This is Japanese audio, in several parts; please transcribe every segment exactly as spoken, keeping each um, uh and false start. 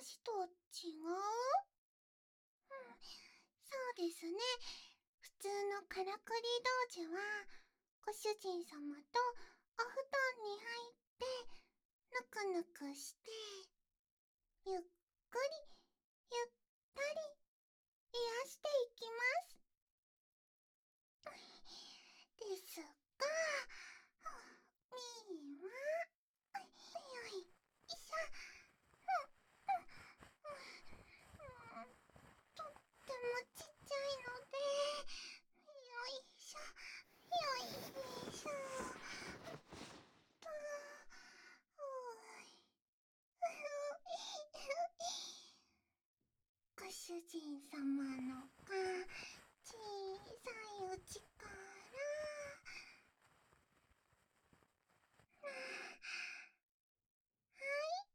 話と違う？うん、そうですね。普通のからくり道場は、ご主人様とお布団に入って、ぬくぬくして、ゆっくり、ゆったり、癒していきます。ですが、みーは、よいしょ。とってもちっちゃいので、よいしょ、よいしょ。と、ご主人様のが小さいうちから、はい、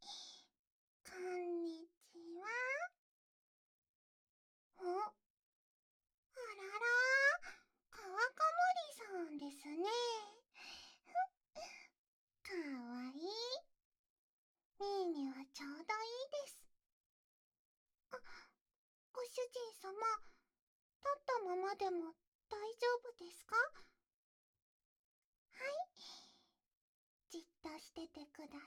こんにちは。お、あらら、川かもりさんですね。かわいい。ミーにはちょうどいいです。あ、ご主人様、立ったままでも大丈夫ですか？はい、じっとしててください。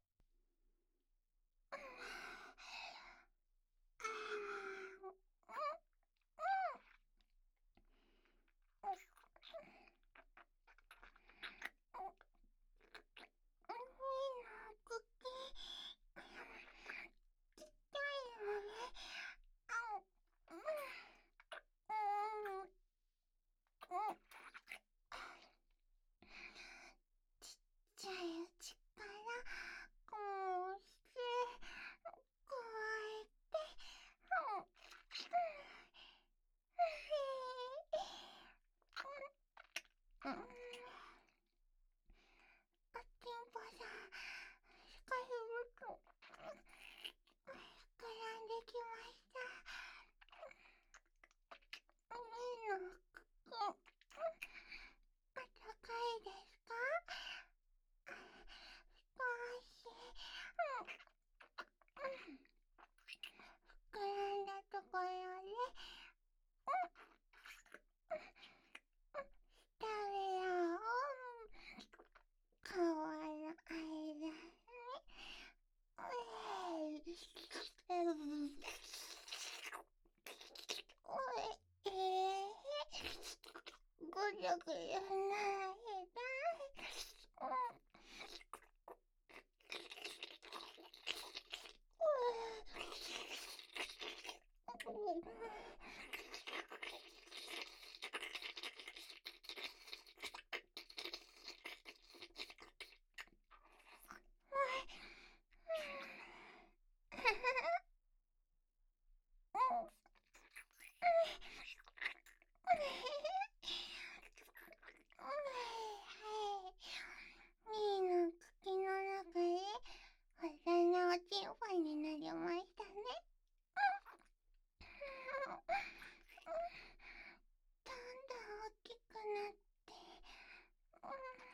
ちっちゃいうちからこうしてこうやってうん、うん、あっちんぽさん、しかしぶと膨らんできました。みーの服、あったかいですか？少し、うん、膨らんだところで、食べよう。皮の間に、えい、えい、おい、えー、ぐるぐるなれない。うん、みーの口の中でお花おちんぱいになりましたね。どんどん大きくなって、うん、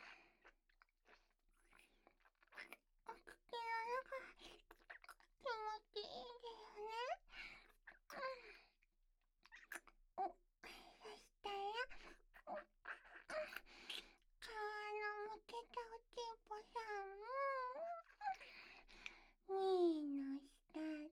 お口の中気持ちいいですね。うん、お、そしたら、うん、皮のむけたおちんぽさんも、みーの下で、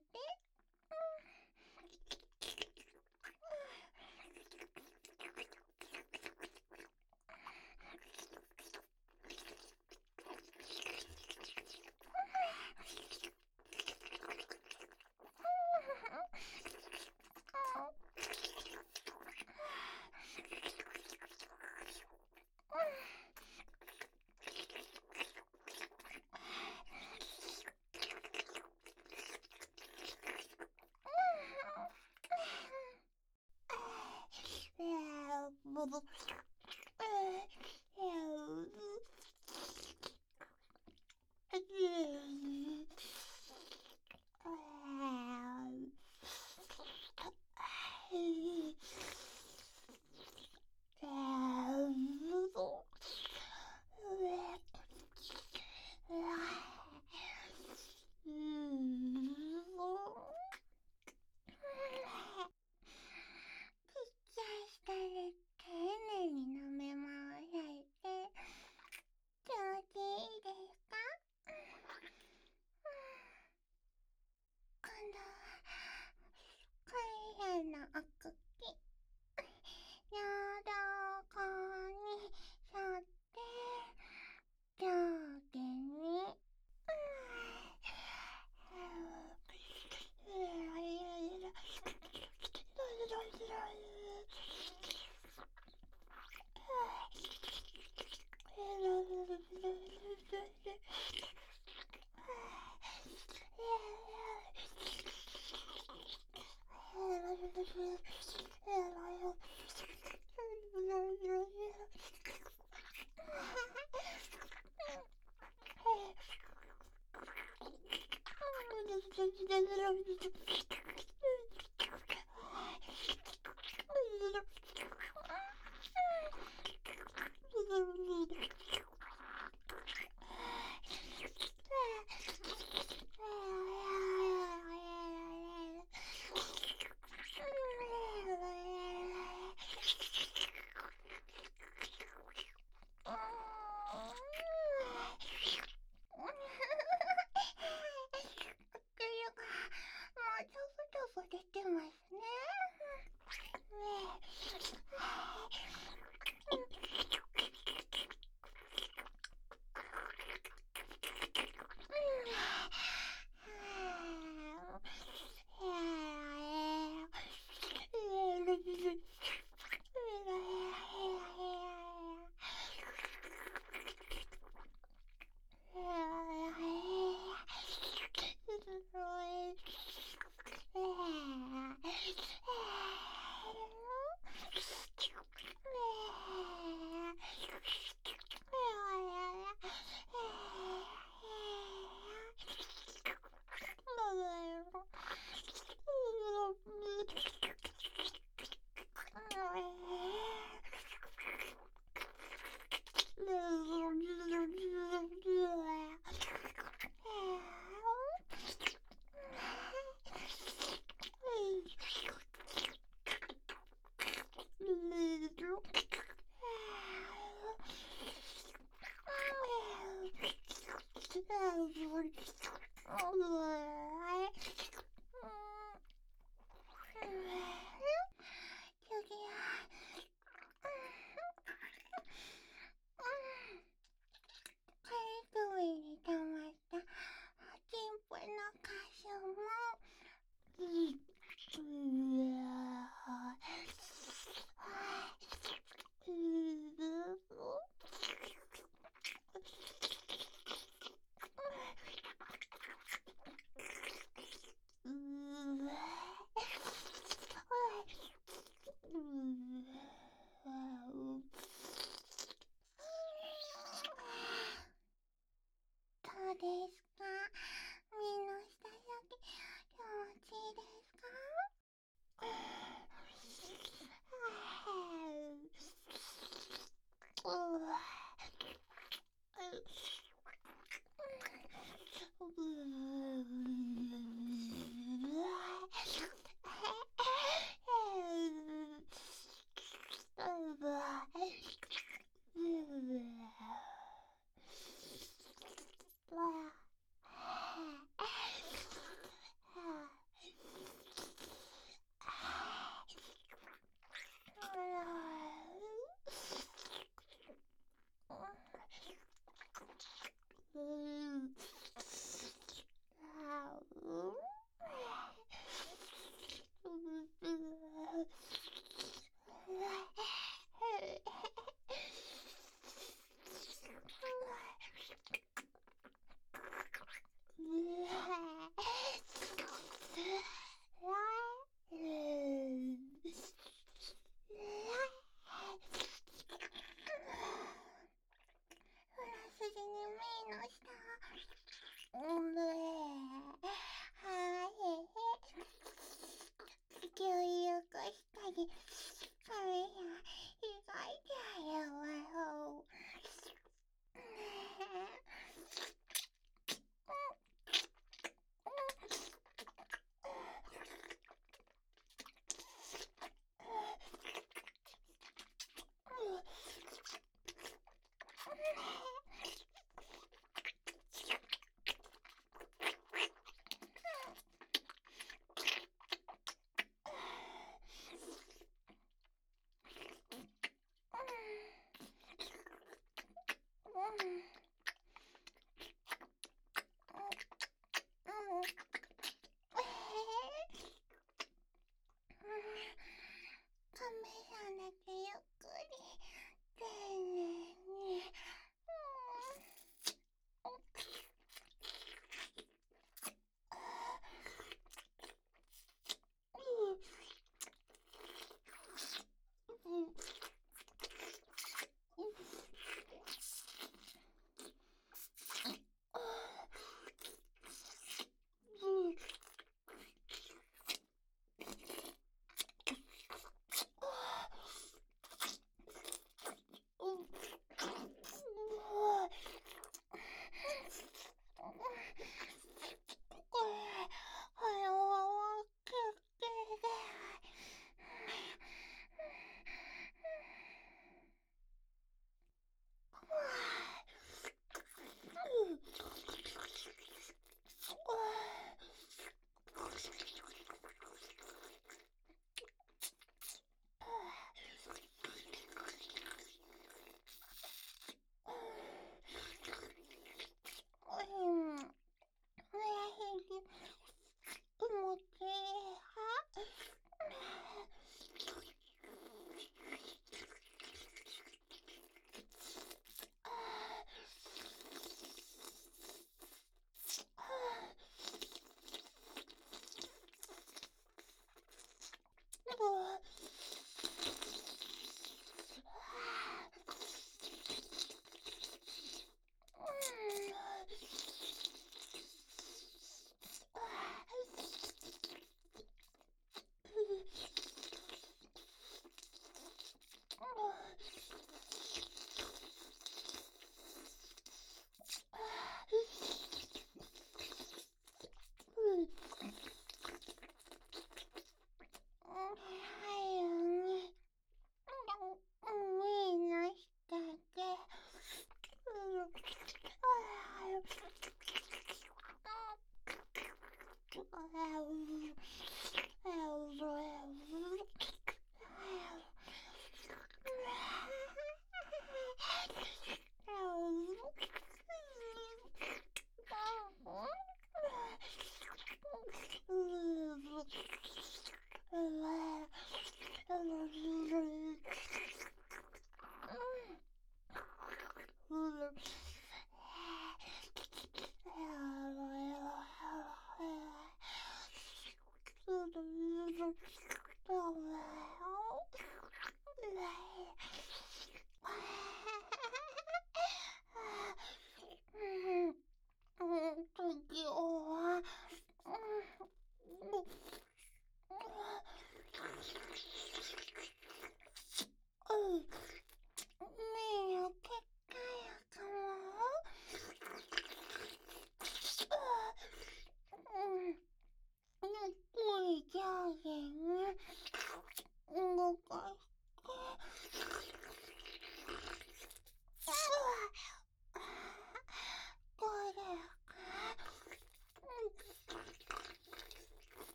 ブブ、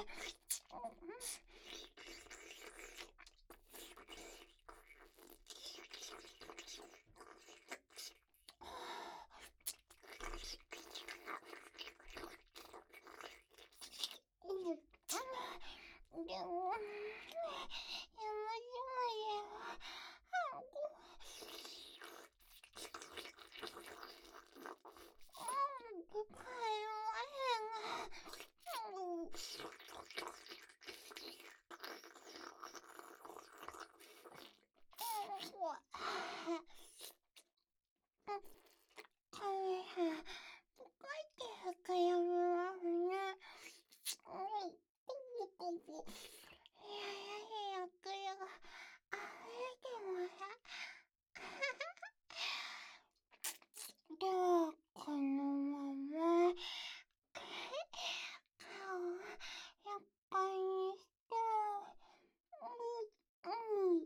でも、山々へは、あご、うん、帰らへん。うん、わ、帰れへん。どこ行って膨らみますね。うん、ここここ。いやいやいや、くるが溢れてます。では、このまま、顔を横にして、うん、うん、うん。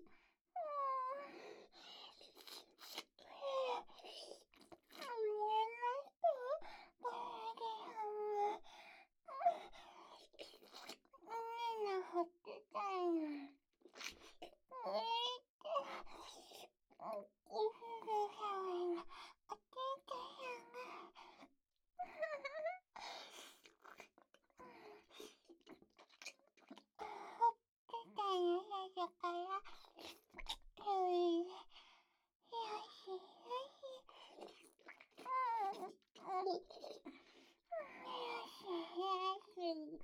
見えない人これではもう、みんなほってたいの。えーと、お風呂騒ぎのおじいちゃんが、ほってたの最初から。それで、よしよし。うん、うん、よしよし。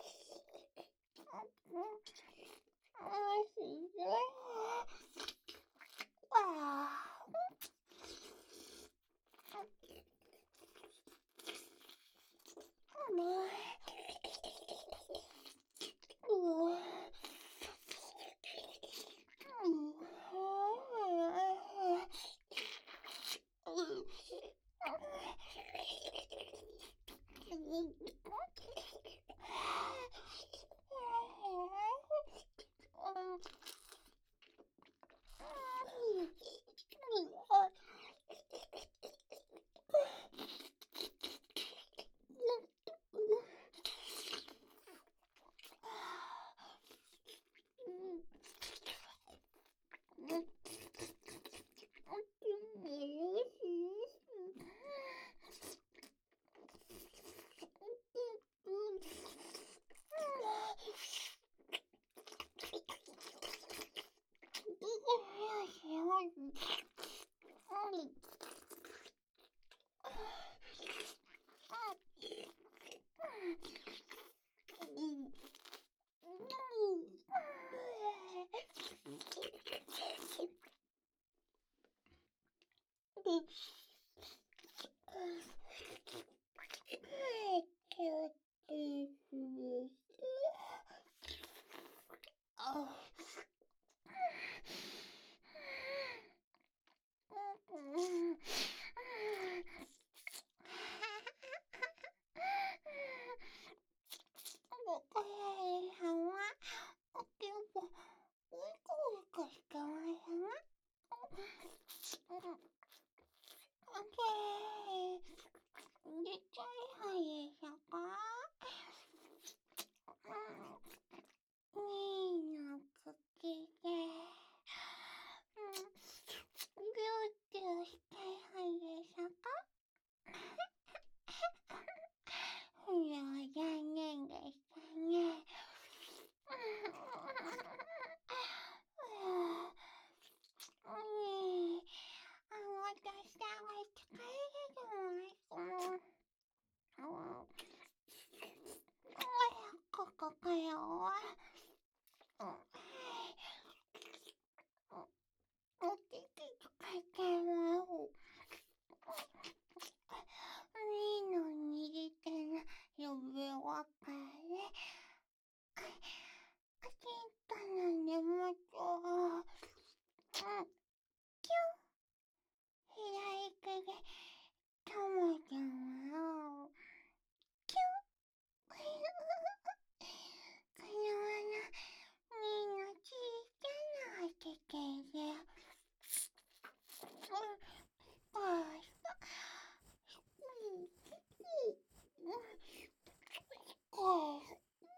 うん、よしよし。わあ。もう、うわ。うん、これはおけぼ、ウイクウイクしてますね。うん、オッケー。できゃいはいでしょうか。うん、みーの口で、うん、ぎゅうぎゅうしてはいでしょうか。それは残念でしたね。うん、あの、私さんは疲れてます。うん、ここからは、うん、おててつかってます。みーの握ってる指輪から、あきったの根元を、うん、キュン、左手で、ともちゃんを、キュン、このまま、みーのちいちゃなおててで、うん、こうして、うん、うん、こうして、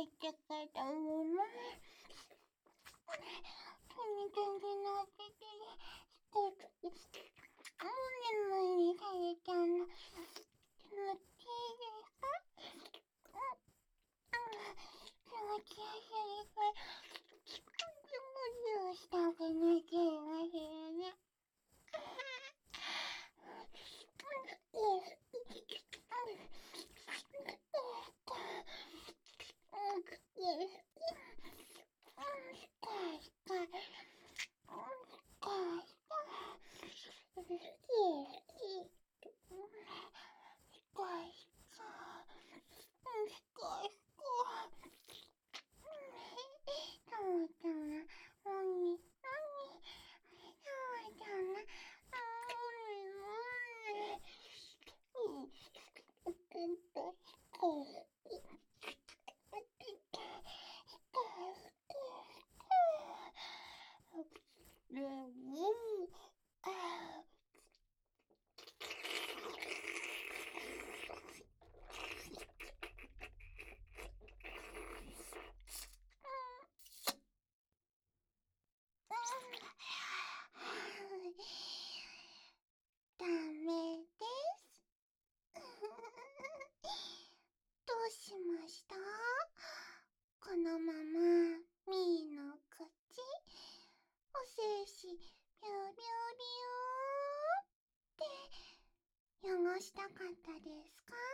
ってけたもの。全然なってて、少し、もう眠りされちゃうの。気持ちいいですか？気持ちよすぎて、もうしたくなっちゃいますよね。ダメです。どうしました？このままみーの口、お精子ビュービュービューって汚したかったですか？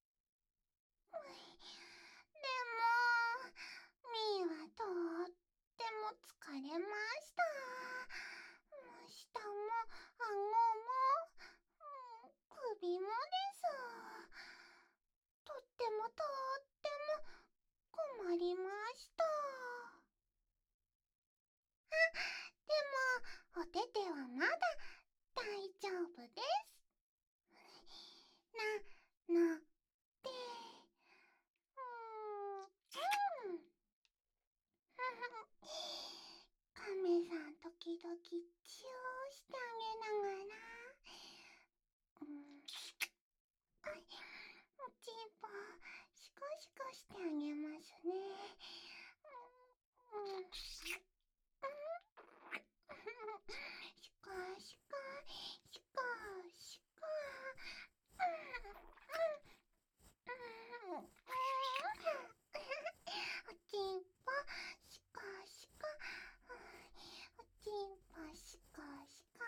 でもみーはとっても疲れました。舌も顎も、うん、首もです。とってもとっても困りました。あ、でもおててはまだ大丈夫です。なので、うーん、うん。カメさん時々チューしてあげながら、うん、あい、おちんぽシコシコしてあげますね。うん、うん、シコシコシコシコ、うん、うん、うん、おちんぽシコシコ、おちんぽシコシコ、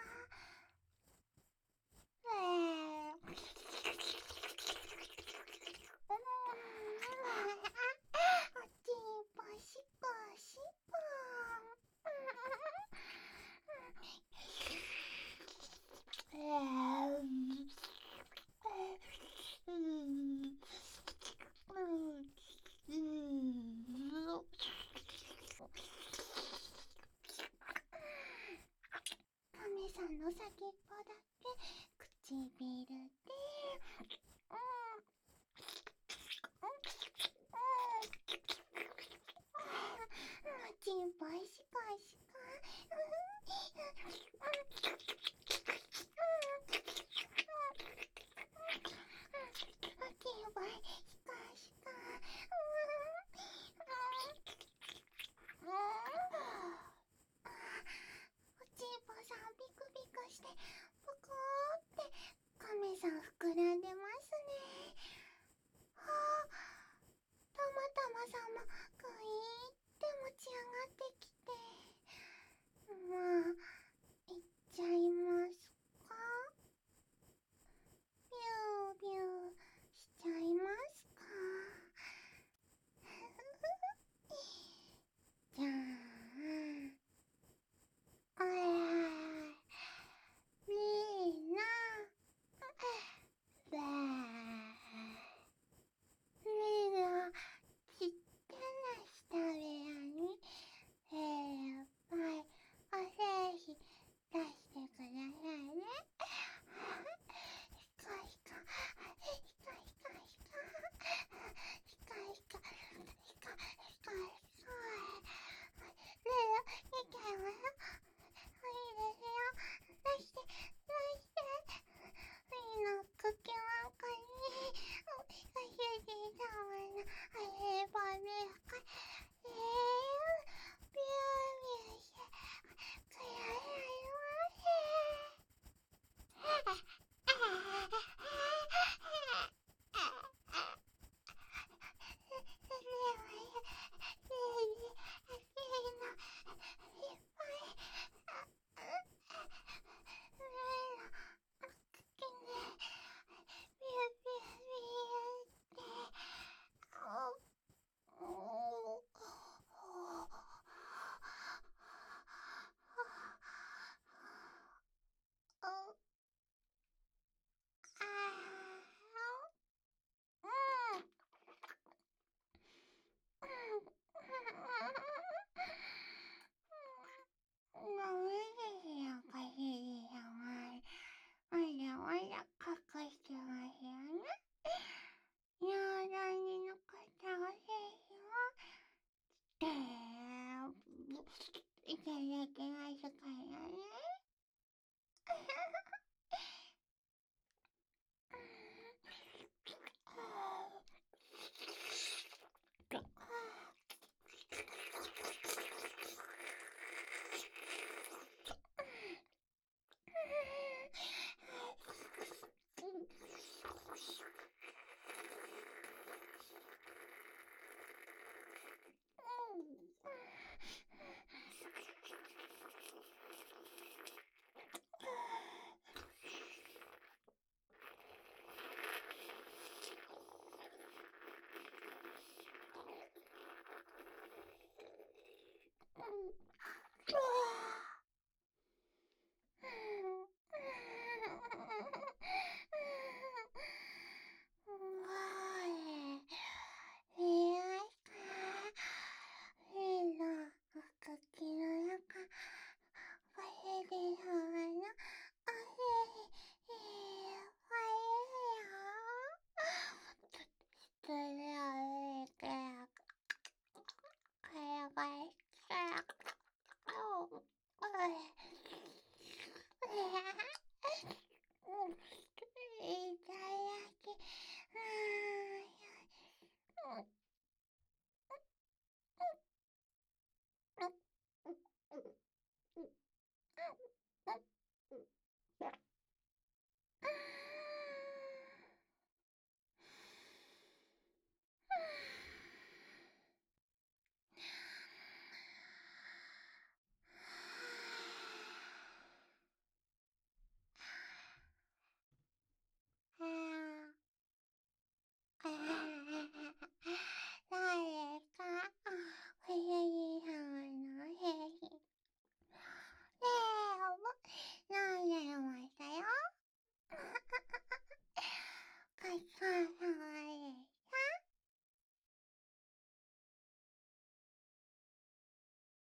えー、おちんぽシコシコ、えー